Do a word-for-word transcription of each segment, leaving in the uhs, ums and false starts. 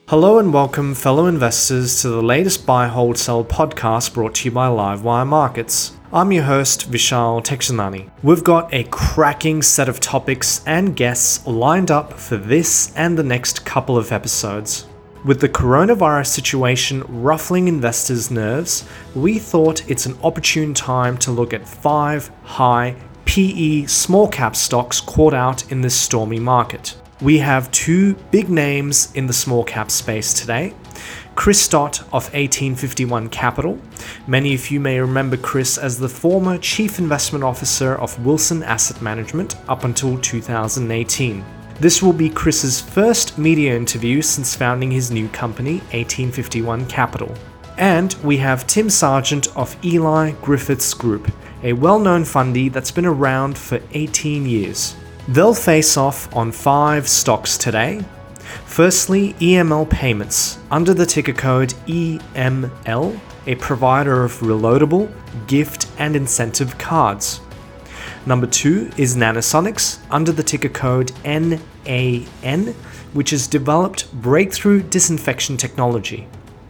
Hello and welcome, fellow investors, to the latest Buy, Hold, Sell podcast brought to you by Livewire Markets. I'm your host, Vishal Tekshanani. We've got a cracking set of topics and guests lined up for this and the next couple of episodes. With the coronavirus situation ruffling investors' nerves, we thought it's an opportune time to look at five high P E small cap stocks caught out in this stormy market. We have two big names in the small cap space today. Chris Stott of eighteen fifty-one Capital. Many of you may remember Chris as the former Chief Investment Officer of Wilson Asset Management up until two thousand eighteen. This will be Chris's first media interview since founding his new company, eighteen fifty-one Capital. And we have Tim Sargent of Eli Griffiths Group, a well-known fundie that's been around for eighteen years. They'll face off on five stocks today. Firstly, E M L Payments, under the ticker code E M L, a provider of reloadable, gift and incentive cards. Number two is Nanosonics, under the ticker code N A N, which has developed breakthrough disinfection technology.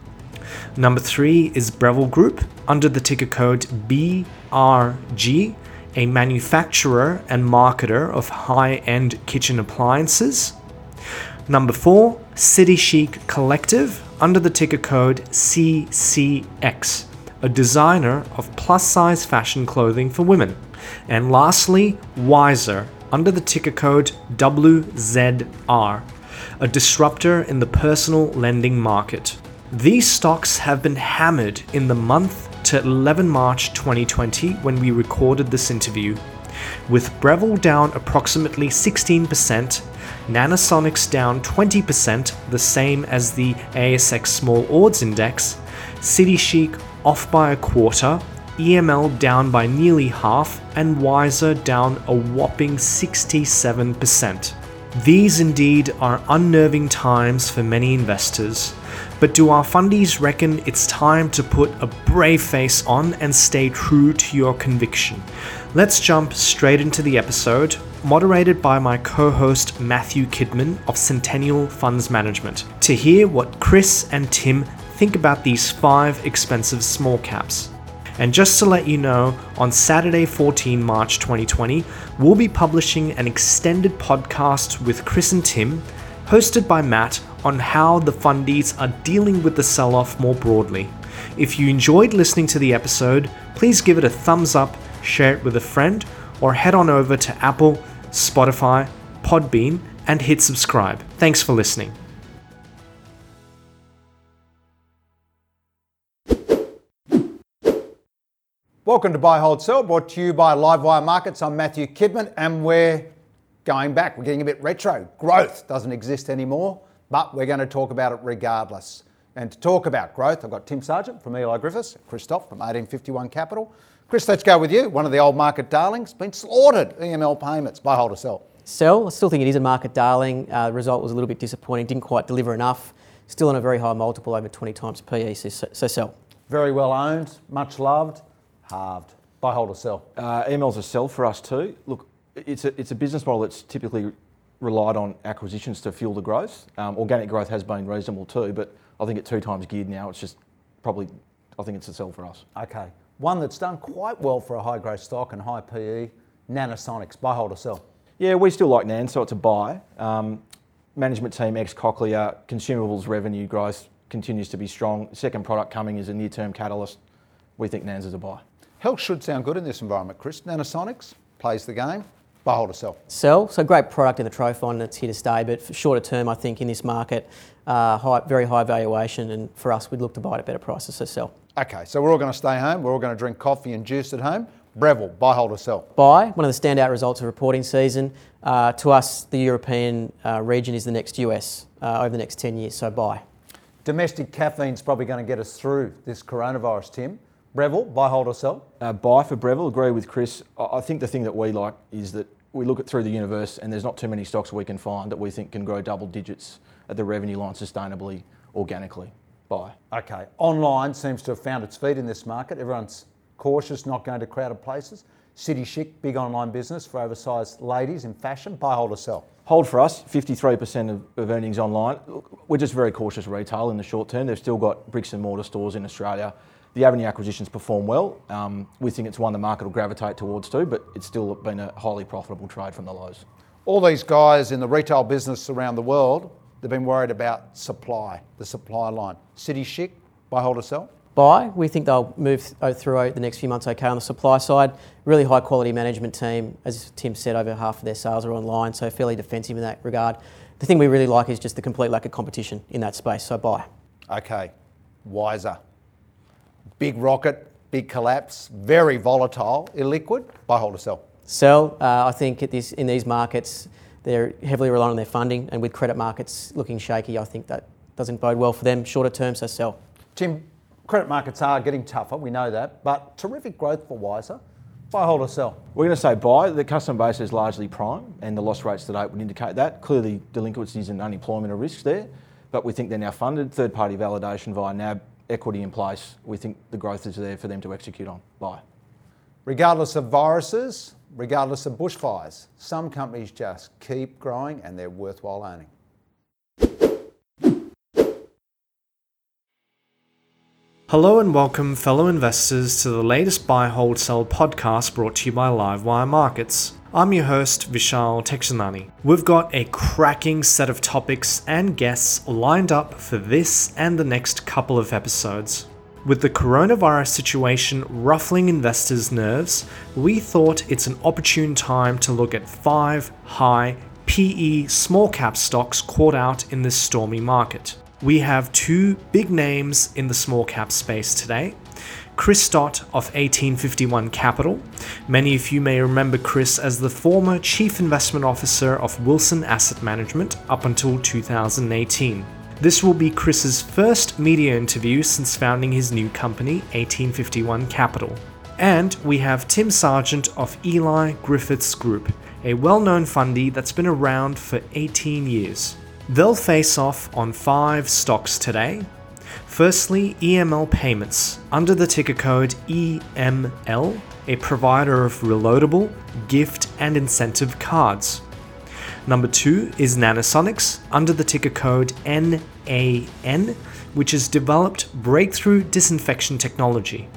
Number three is Breville Group, under the ticker code B R G, a manufacturer and marketer of high-end kitchen appliances. Number four, City Chic Collective, under the ticker code C C X, a designer of plus-size fashion clothing for women. And lastly, Wiser, under the ticker code W Z R, a disruptor in the personal lending market. These stocks have been hammered in the month to eleventh of March twenty twenty when we recorded this interview, with Breville down approximately sixteen percent, Nanosonics down twenty percent, the same as the A S X Small Ords Index, City Chic off by a quarter, E M L down by nearly half, and Wiser down a whopping sixty-seven percent. These indeed are unnerving times for many investors. But do our fundies reckon it's time to put a brave face on and stay true to your conviction? Let's jump straight into the episode, moderated by my co-host Matthew Kidman of Centennial Funds Management, to hear what Chris and Tim think about these five expensive small caps. And just to let you know, on Saturday, fourteenth of March twenty twenty, we'll be publishing an extended podcast with Chris and Tim, hosted by Matt, on how the fundies are dealing with the sell-off more broadly. If you enjoyed listening to the episode, please give it a thumbs up, share it with a friend, or head on over to Apple, Spotify, Podbean, and hit subscribe. Thanks for listening. Welcome to Buy, Hold, Sell, brought to you by Livewire Markets. I'm Matthew Kidman, and we're going back. We're getting a bit retro. Growth doesn't exist anymore, but we're going to talk about it regardless. And to talk about growth, I've got Tim Sargent from Eli Griffiths, Chris Stott from eighteen fifty-one Capital. Chris, let's go with you. One of the old market darlings, been slaughtered. E M L Payments, buy, hold or sell? Sell. I still think it is a market darling. Uh, the result was a little bit disappointing, didn't quite deliver enough. Still on a very high multiple, over twenty times P E, so, so sell. Very well owned, much loved, halved. Buy, hold or sell? Uh, E M L's a sell for us too. Look, it's a, it's a business model that's typically relied on acquisitions to fuel the growth. Um, organic growth has been reasonable too, but I think at two times geared now, it's just probably, I think it's a sell for us. Okay. One that's done quite well for a high growth stock and high P E, Nanosonics, buy, hold or sell? Yeah, we still like Nan, so it's a buy. Um, management team, ex-Cochlear, consumables revenue growth continues to be strong. Second product coming is a near-term catalyst. We think Nan's is a buy. Health should sound good in this environment, Chris. Nanosonics plays the game. Buy, hold or sell? Sell. So great product in the Trophon that's here to stay, but for shorter term, I think in this market, uh, high, very high valuation, and for us, we'd look to buy it at better prices, so sell. Okay, so we're all going to stay home. We're all going to drink coffee and juice at home. Breville, buy, hold or sell? Buy. One of the standout results of reporting season. Uh, to us, the European uh, region is the next U S uh, over the next ten years, so buy. Domestic caffeine's probably going to get us through this coronavirus, Tim. Breville, buy, hold or sell? Uh, buy for Breville, agree with Chris. I think the thing that we like is that we look at through the universe and there's not too many stocks we can find that we think can grow double digits at the revenue line sustainably, organically. Buy. Okay. Online seems to have found its feet in this market. Everyone's cautious, not going to crowded places. City Chic, big online business for oversized ladies in fashion. Buy, hold or sell? Hold for us, fifty-three percent of, of earnings online. Look, we're just very cautious retail in the short term. They've still got bricks and mortar stores in Australia. The Avenue acquisitions perform well. Um, we think it's one the market will gravitate towards too, but it's still been a highly profitable trade from the lows. All these guys in the retail business around the world, they've been worried about supply, the supply line. City Chic, buy, hold or sell? Buy. We think they'll move th- through the next few months okay on the supply side. Really high quality management team. As Tim said, over half of their sales are online, so fairly defensive in that regard. The thing we really like is just the complete lack of competition in that space, so buy. Okay, Wiser. Big rocket, big collapse, very volatile, illiquid, buy, hold or sell? Sell. Uh, I think at this, in these markets, they're heavily reliant on their funding, and with credit markets looking shaky, I think that doesn't bode well for them shorter term, so sell. Tim, credit markets are getting tougher, we know that, but terrific growth for Wiser. Buy, hold or sell? We're going to say buy. The customer base is largely prime, and the loss rates to date would indicate that. Clearly, delinquencies and unemployment are risks there, but we think they're now funded. Third-party validation via N A B, equity in place. We think the growth is there for them to execute on. Buy. Regardless of viruses, regardless of bushfires, some companies just keep growing and they're worthwhile owning. Hello and welcome, fellow investors, to the latest Buy, Hold, Sell podcast brought to you by Livewire Markets. I'm your host, Vishal Tekshanani. We've got a cracking set of topics and guests lined up for this and the next couple of episodes. With the coronavirus situation ruffling investors' nerves, we thought it's an opportune time to look at five high P E small cap stocks caught out in this stormy market. We have two big names in the small cap space today. Chris Stott of eighteen fifty-one Capital. Many of you may remember Chris as the former Chief Investment Officer of Wilson Asset Management up until two thousand eighteen. This will be Chris's first media interview since founding his new company, eighteen fifty-one Capital. And we have Tim Sargent of Eli Griffiths Group, a well-known fundie that's been around for eighteen years. They'll face off on five stocks today. Firstly, E M L Payments, under the ticker code E M L, a provider of reloadable, gift and incentive cards. Number two is Nanosonics, under the ticker code N A N, which has developed breakthrough disinfection technology.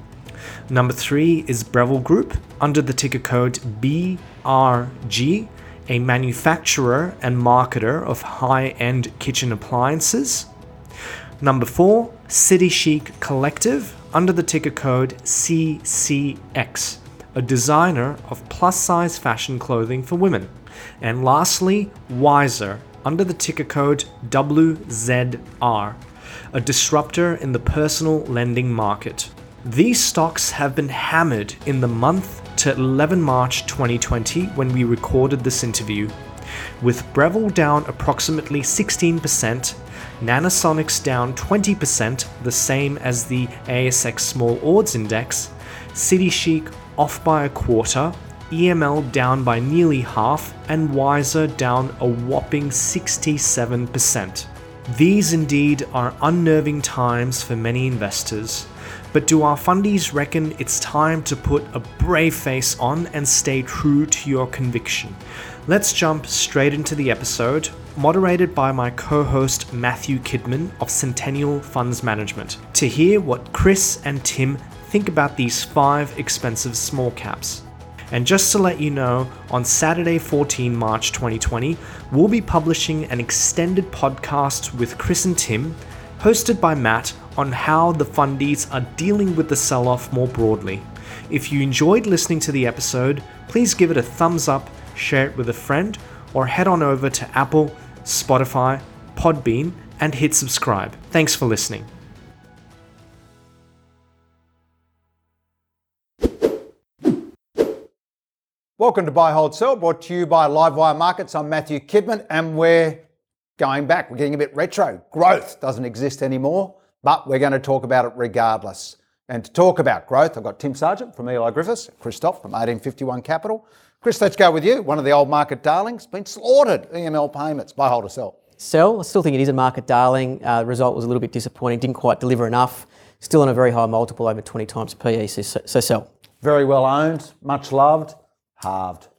Number three is Breville Group, under the ticker code B R G, a manufacturer and marketer of high-end kitchen appliances. Number four, City Chic Collective, under the ticker code C C X, a designer of plus-size fashion clothing for women. And lastly, Wiser, under the ticker code W Z R, a disruptor in the personal lending market. These stocks have been hammered in the month to eleven March twenty twenty when we recorded this interview, with Breville down approximately sixteen percent, Nanosonics down twenty percent, the same as the A S X Small Ords Index, City Chic off by a quarter, E M L down by nearly half, and Wiser down a whopping sixty-seven percent. These indeed are unnerving times for many investors. But do our fundies reckon it's time to put a brave face on and stay true to your conviction? Let's jump straight into the episode, moderated by my co-host Matthew Kidman of Centennial Funds Management, to hear what Chris and Tim think about these five expensive small caps. And just to let you know, on Saturday, fourteenth March twenty twenty, we'll be publishing an extended podcast with Chris and Tim, hosted by Matt, on how the fundies are dealing with the sell-off more broadly. If you enjoyed listening to the episode, please give it a thumbs up, share it with a friend, or head on over to Apple, Spotify, Podbean, and hit subscribe. Thanks for listening. Welcome to Buy, Hold, Sell, brought to you by Livewire Markets. I'm Matthew Kidman, and we're going back. We're getting a bit retro. Growth doesn't exist anymore, but we're going to talk about it regardless. And to talk about growth, I've got Tim Sargent from Eli Griffiths, Chris Stott from eighteen fifty-one Capital. Chris, let's go with you. One of the old market darlings, been slaughtered. E M L Payments, buy, hold or sell? Sell. I still think it is a market darling. Uh, the result was a little bit disappointing, didn't quite deliver enough. Still on a very high multiple, over twenty times P E, so, so sell. Very well owned, much loved, halved.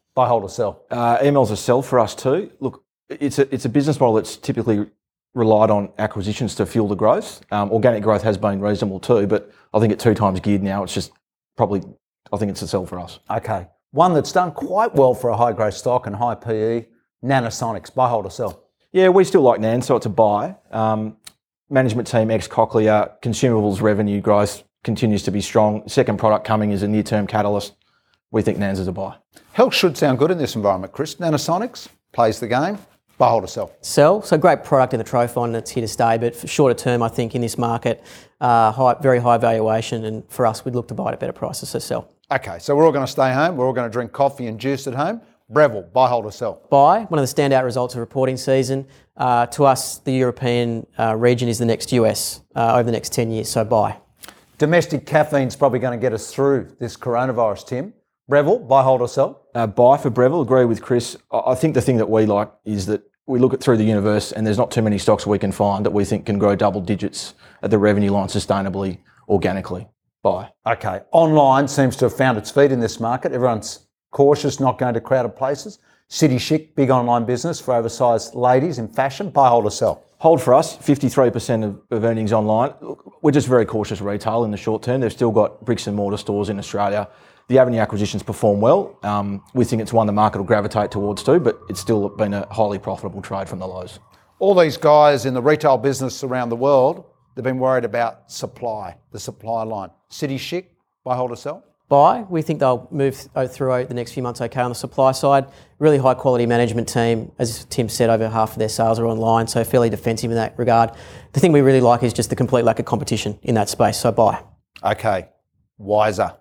Buy, hold or sell? Uh, email's a sell for us too. Look, it's a, it's a business model that's typically relied on acquisitions to fuel the growth. Um, organic growth has been reasonable too, but I think at two times geared now, it's just probably, I think it's a sell for us. Okay. One that's done quite well for a high growth stock and high P E, Nanosonics. Buy, hold or sell? Yeah, we still like Nan, so it's a buy. Um, management team ex-Cochlear, consumables revenue growth continues to be strong. Second product coming is a near-term catalyst. We think Nan's is a buy. Health should sound good in this environment, Chris. Nanosonics plays the game. Buy, hold or sell? Sell. So great product in the Trophon that's here to stay, but for shorter term, I think in this market, uh, high, very high valuation, and for us, we'd look to buy it at better prices, so sell. Okay, so we're all going to stay home. We're all going to drink coffee and juice at home. Breville, buy, hold or sell? Buy. One of the standout results of reporting season. Uh, to us, the European uh, region is the next U S uh, over the next ten years, so buy. Domestic caffeine's probably going to get us through this coronavirus, Tim. Breville, buy, hold or sell? Uh, buy for Breville, agree with Chris. I I think the thing that we like is that we look at through the universe and there's not too many stocks we can find that we think can grow double digits at the revenue line sustainably, organically. Buy. Okay, online seems to have found its feet in this market. Everyone's cautious, not going to crowded places. City Chic, big online business for oversized ladies in fashion. Buy, hold or sell? Hold for us, fifty-three percent of, of earnings online. Look, we're just very cautious retail in the short term. They've still got bricks and mortar stores in Australia. The Avenue acquisitions perform well. Um, we think it's one the market will gravitate towards too, but it's still been a highly profitable trade from the lows. All these guys in the retail business around the world, they've been worried about supply, the supply line. City Chic, buy, hold or sell? Buy. We think they'll move through the next few months okay on the supply side. Really high quality management team. As Tim said, over half of their sales are online, so fairly defensive in that regard. The thing we really like is just the complete lack of competition in that space, so buy. Okay, Wiser.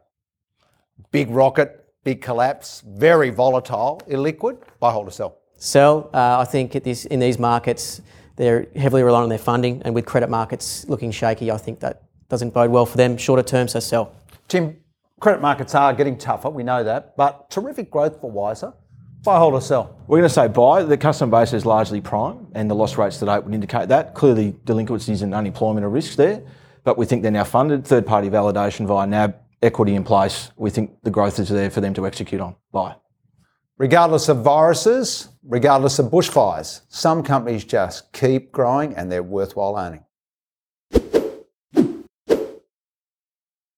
Big rocket, big collapse, very volatile, illiquid. Buy, hold or sell? Sell. Uh, I think at this, in these markets, they're heavily reliant on their funding, and with credit markets looking shaky, I think that doesn't bode well for them shorter term, so sell. Tim, credit markets are getting tougher, we know that, but terrific growth for Wiser. Buy, hold or sell? We're going to say buy. The customer base is largely prime and the loss rates to date would indicate that. Clearly delinquencies and unemployment are risks there, but we think they're now funded. Third party validation via N A B, equity in place. We think the growth is there for them to execute on. Buy. Regardless of viruses, regardless of bushfires, some companies just keep growing and they're worthwhile owning.